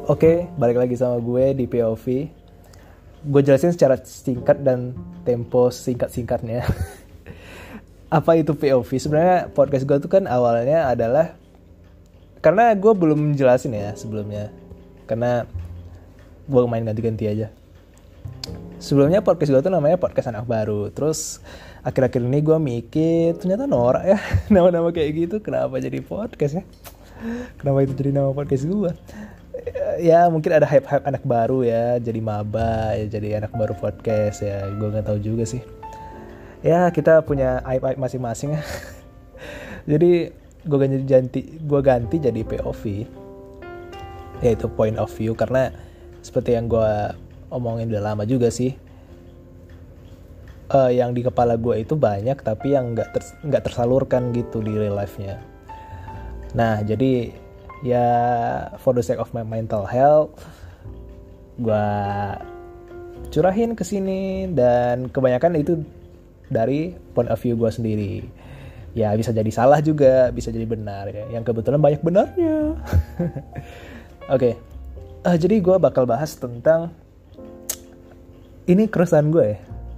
Oke, balik lagi sama gue di POV. Gue jelasin secara singkat dan tempo singkat-singkatnya. Apa itu POV? Sebenarnya podcast gue tuh kan awalnya adalah karena gue belum jelasin ya sebelumnya. Karena gue main ganti-ganti aja. Sebelumnya podcast gue tuh namanya podcast anak baru. Terus akhir-akhir ini gue mikir ternyata norak ya nama-nama kayak gitu. Kenapa jadi podcast ya? Kenapa itu jadi nama podcast gue? Ya mungkin ada hype-hype anak baru ya, jadi maba ya, jadi anak baru podcast ya, gue nggak tahu juga sih. Ya kita punya hype-hype masing-masing ya. Jadi gue ganti jadi POV, yaitu point of view, karena seperti yang gue omongin udah lama juga sih. Yang di kepala gue itu banyak, tapi yang nggak tersalurkan gitu di real life-nya. Nah jadi ya for the sake of my mental health, gue curahin ke sini, dan kebanyakan itu dari point of view gue sendiri. Ya bisa jadi salah juga, bisa jadi benar ya. Yang kebetulan banyak benarnya. Oke. Jadi gue bakal bahas tentang ini keresahan gue ya.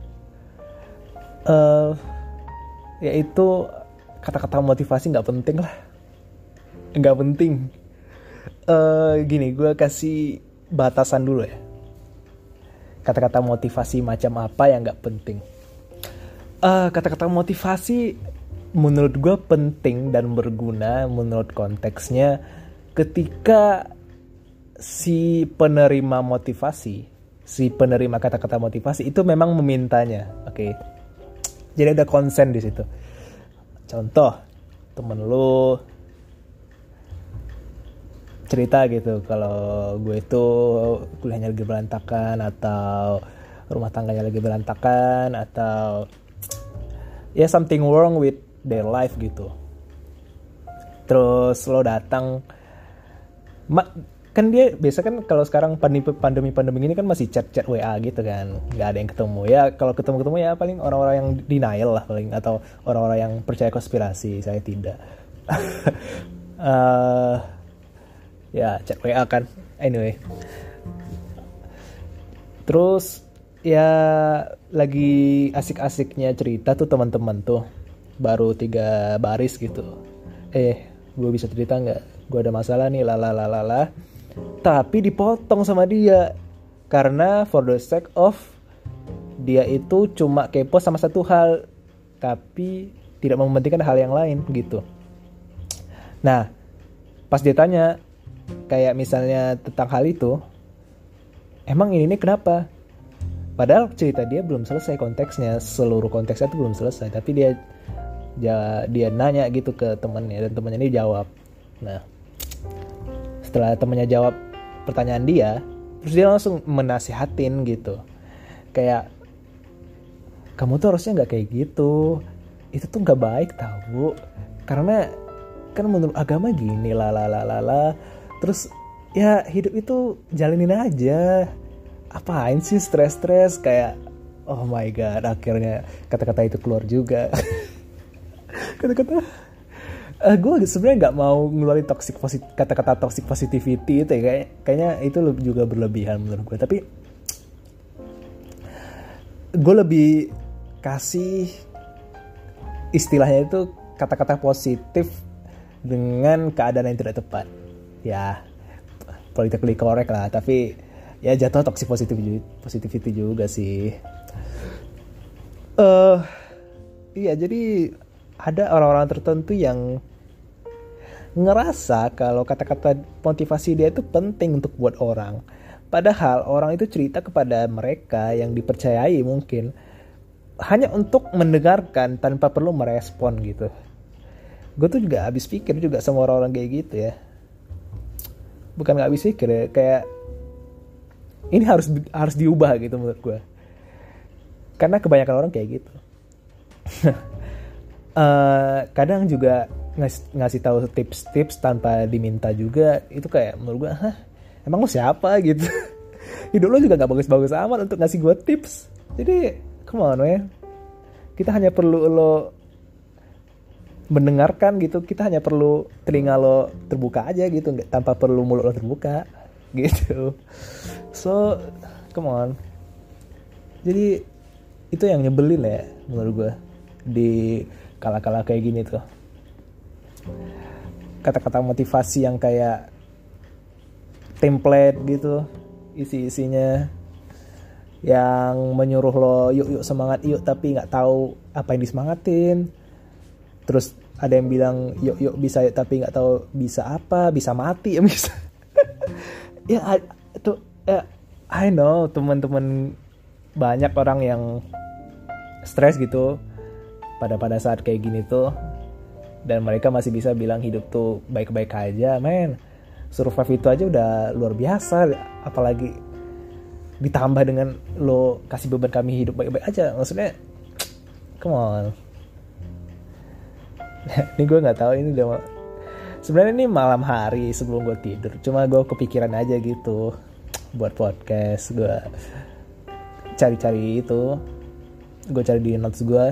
Yaitu kata-kata motivasi nggak penting lah. Nggak penting. Gini, gue kasih batasan dulu ya. Kata-kata motivasi macam apa yang nggak penting? Kata-kata motivasi menurut gue penting dan berguna menurut konteksnya ketika si penerima motivasi, si penerima kata-kata motivasi itu memang memintanya. Oke. Jadi ada konsen di situ. Contoh, temen lu cerita gitu kalau gue itu kuliahnya lagi berantakan, atau rumah tangganya lagi berantakan, atau ya something wrong with their life gitu. Terus lo datang, kan dia biasa kan kalau sekarang pandemi ini kan masih chat WA gitu kan, nggak ada yang ketemu. Ya kalau ketemu ya paling orang-orang yang denial lah paling, atau orang-orang yang percaya konspirasi. Saya tidak. Ya chat WA kan, anyway. Terus ya lagi asik-asiknya cerita tuh teman-teman tuh, baru 3 baris gitu. Gue bisa cerita nggak? Gue ada masalah nih, lalalala. Tapi dipotong sama dia karena for the sake of dia itu cuma kepo sama satu hal, tapi tidak mementingkan hal yang lain gitu. Nah, pas dia tanya kayak misalnya tentang hal itu, emang ini kenapa? Padahal cerita dia belum selesai konteksnya, seluruh konteksnya itu belum selesai, tapi dia nanya gitu ke temannya, dan temannya ini jawab. Nah, setelah temannya jawab pertanyaan dia, terus dia langsung menasihatin gitu, kayak kamu tuh harusnya nggak kayak gitu, itu tuh nggak baik tahu, karena kan menurut agama gini lalalala. Terus ya hidup itu jalanin aja. Apain sih stres-stres, kayak oh my god, akhirnya kata-kata itu keluar juga. Kata-kata gue sebenarnya nggak mau ngeluarin kata-kata toxic positivity itu ya, kayaknya itu juga berlebihan menurut gue. Tapi gue lebih kasih istilahnya itu kata-kata positif dengan keadaan yang tidak tepat. Ya politically correct lah, tapi ya jatuh toxic positivity juga sih. Iya, jadi ada orang-orang tertentu yang ngerasa kalau kata-kata motivasi dia itu penting untuk buat orang. Padahal orang itu cerita kepada mereka yang dipercayai mungkin hanya untuk mendengarkan tanpa perlu merespon gitu. Gue tuh juga habis pikir juga sama orang-orang kayak gitu ya. Bukan gak habis pikir ya, kayak ini harus diubah gitu menurut gue. Karena kebanyakan orang kayak gitu. Kadang juga ngasih tahu tips-tips tanpa diminta juga, itu kayak menurut gue, emang lo siapa gitu? Hidup lo juga gak bagus-bagus amat untuk ngasih gue tips. Jadi come on man, kita hanya perlu lo mendengarkan gitu, kita hanya perlu telinga lo terbuka aja gitu, tanpa perlu mulut lo terbuka. gitu. So come on. Jadi itu yang nyebelin ya menurut gue di kala-kala kayak gini tuh. Kata-kata motivasi yang kayak template gitu isi-isinya, yang menyuruh lo yuk semangat yuk, tapi nggak tahu apa yang disemangatin. Terus ada yang bilang yuk bisa yuk, tapi nggak tahu bisa apa, bisa mati ya bisa. Ya itu I know teman-teman banyak orang yang stres gitu pada saat kayak gini tuh, dan mereka masih bisa bilang hidup tuh baik-baik aja. Men, survive itu aja udah luar biasa, apalagi ditambah dengan lo kasih beban kami hidup baik-baik aja. Maksudnya come on. Ini gue nggak tahu, ini udah sebenarnya ini malam hari sebelum gue tidur, cuma gue kepikiran aja gitu buat podcast. Gue cari-cari itu, gue cari di notes gue,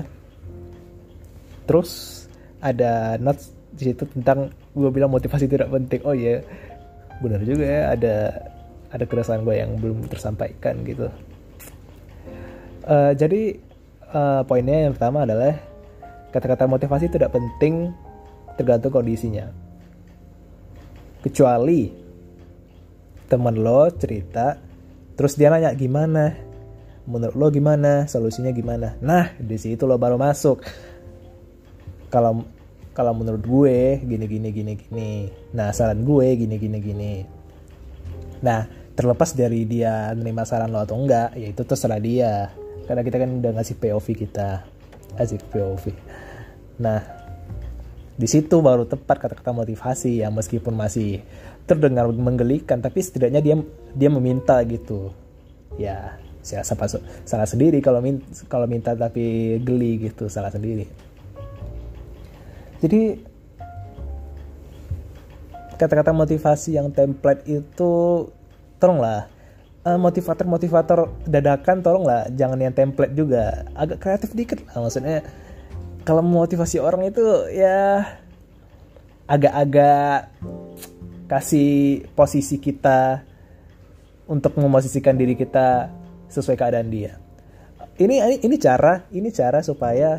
terus ada notes di situ tentang gue bilang motivasi tidak penting. Oh iya, benar juga ya, ada keresahan gue yang belum tersampaikan gitu. Jadi poinnya yang pertama adalah kata-kata motivasi tidak penting tergantung kondisinya. Kecuali teman lo cerita, terus dia nanya gimana, menurut lo gimana, solusinya gimana. Nah di situ lo baru masuk. Kalau menurut gue gini. Nah saran gue gini. Nah terlepas dari dia menerima saran lo atau enggak, ya itu terserah dia. Karena kita kan udah ngasih POV kita, asik POV. Nah di situ baru tepat kata-kata motivasi yang meskipun masih terdengar menggelikan, tapi setidaknya dia meminta gitu. Ya salah sendiri kalau minta tapi geli gitu, salah sendiri. Jadi kata-kata motivasi yang template itu tolonglah, motivator dadakan tolonglah jangan yang template juga, agak kreatif dikit lah. Maksudnya kalau memotivasi orang itu ya agak-agak kasih posisi kita untuk memosisikan diri kita sesuai keadaan dia. Ini cara supaya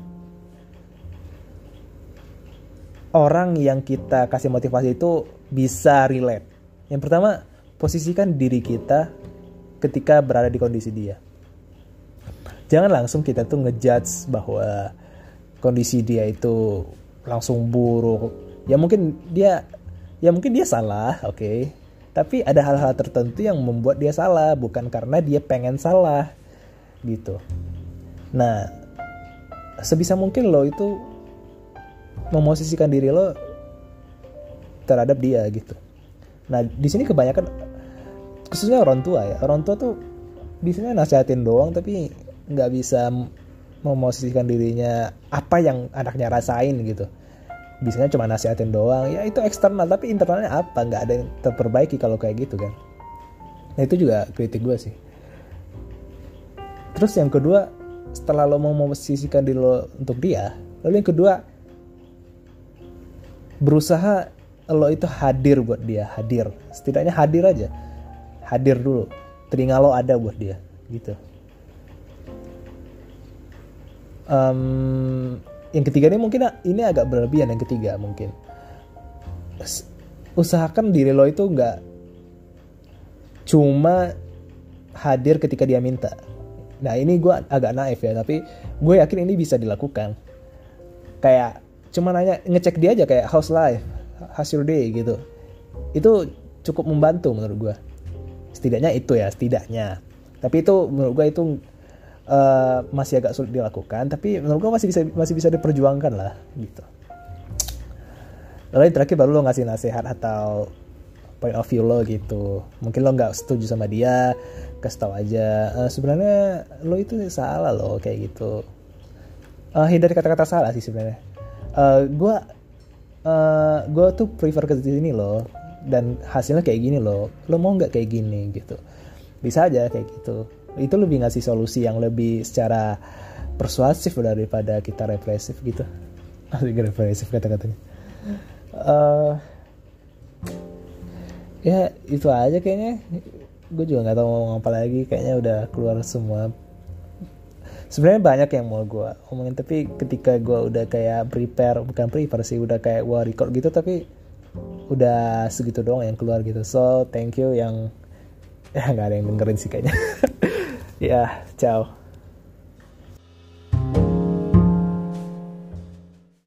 orang yang kita kasih motivasi itu bisa relate. Yang pertama, posisikan diri kita ketika berada di kondisi dia. Jangan langsung kita tuh ngejudge bahwa kondisi dia itu langsung buruk. Ya mungkin dia salah, oke. Tapi ada hal-hal tertentu yang membuat dia salah, bukan karena dia pengen salah gitu. Nah, sebisa mungkin lo itu memosisikan diri lo terhadap dia gitu. Nah, di sini kebanyakan khususnya orang tua tuh biasanya nasihatin doang tapi nggak bisa memosisikan dirinya apa yang anaknya rasain gitu. Biasanya cuma nasihatin doang, ya itu eksternal, tapi internalnya apa, nggak ada yang terperbaiki kalau kayak gitu kan. Nah itu juga kritik gue sih. Terus yang kedua, setelah lo mau memosisikan diri lo untuk dia, lalu yang kedua, berusaha lo itu hadir buat dia, setidaknya hadir aja, hadir dulu, telinga lo ada buat dia gitu. Yang ketiga ini mungkin ini agak berlebihan. Yang ketiga mungkin usahakan diri lo itu nggak cuma hadir ketika dia minta. Nah ini gue agak naif ya, tapi gue yakin ini bisa dilakukan. Kayak cuma nanya, ngecek dia aja kayak how's life, how's your day gitu. Itu cukup membantu menurut gue. Setidaknya. Tapi itu menurut gue itu masih agak sulit dilakukan, tapi menurut gue masih bisa diperjuangkan lah gitu. Lalu yang terakhir baru lo ngasih nasihat atau point of view lo gitu. Mungkin lo nggak setuju sama dia, kasih tahu aja sebenarnya lo itu salah lo kayak gitu. Hindari kata-kata salah sih sebenarnya. Gue tuh prefer ke sini lo, dan hasilnya kayak gini lo mau nggak kayak gini gitu. Bisa aja kayak gitu. Itu lebih ngasih solusi yang lebih secara persuasif daripada kita represif gitu. Asik represif kata-katanya. Ya itu aja kayaknya. Gue juga nggak tahu mau ngomong apa lagi, kayaknya udah keluar semua. Sebenarnya banyak yang mau gue omongin, tapi ketika gue udah kayak bukan prepare sih, udah kayak gue record gitu, tapi udah segitu doang yang keluar gitu. So thank you yang ya nggak ada yang dengerin sih kayaknya. Ya, ciao.